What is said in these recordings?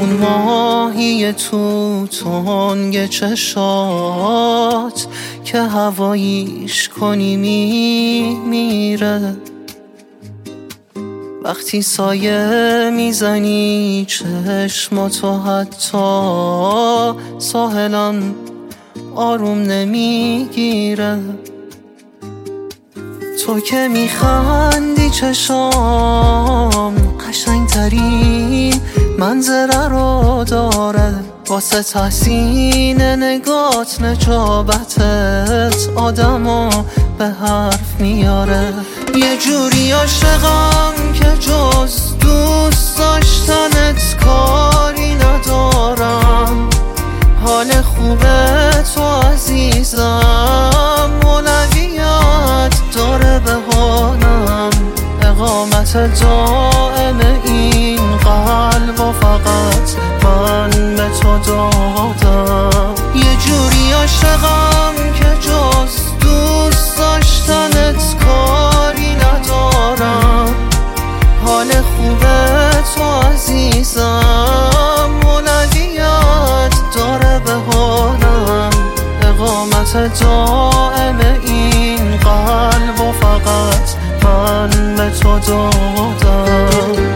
این ماهی تو تنگ چشات که هواییش کنی میره. وقتی سایه میزنی چشماتو حتی ساحلم آروم نمیگیره. تو که میخندی چشام قشنگترین منظره رو داره. واسه تحسین نگات نجابتت آدمو به حرف میاره. یه جوری عاشقم که جز دوست داشتنت کاری ندارم. حال خوبه تو عزیزم اولویت داره به حالم. اقامت دائم این قلب و فقط من به تو دادم. یه جوری عاشقم که جز دوست داشتنت کاری ندارم. حال خوبه تو عزیزم اولویت داره به حالم. اقامت دائم این قلب و فقط من به تو دادم.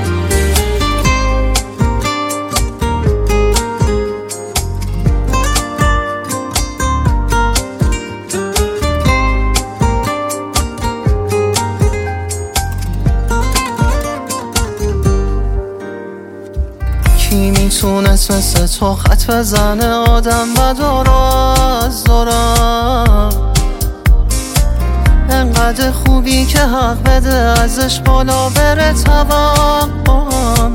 کی میتونست مثل تو خط بزنه آدم بدارو از دارم. انقدر خوبی که حق بده ازش بالا بره توقعم.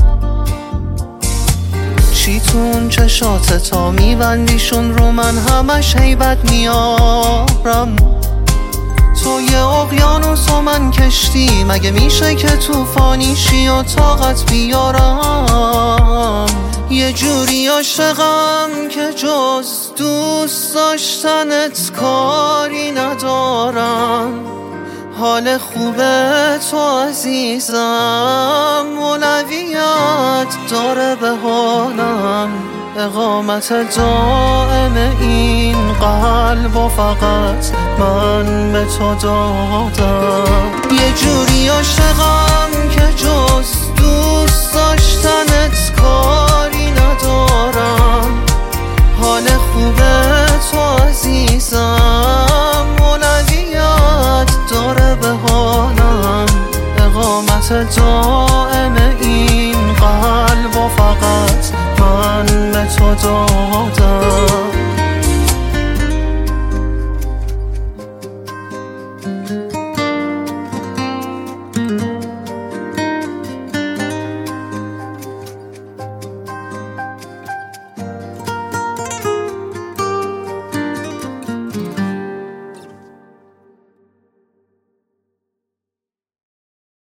چی تو اون چشات تا میبندیشون رو من همش هیبت میارم. تو یه اقیانوس و من کشتی مگه میشه که طوفانیشی و طاقت بیارم. یه جوری عاشقم که جز دوست داشتنت کاری ندارم. حال خوبه تو عزیزم اولویت داره به حالم. اقامت دائم این قلب و فقط من به تو دادم. یه جوری عاشقم که جز دوست داشتنت کاری ندارم. حال خوبه تو عزیزم اولویت داره به حالم. اقامت دائم این قلب و فقط من به تو دادم.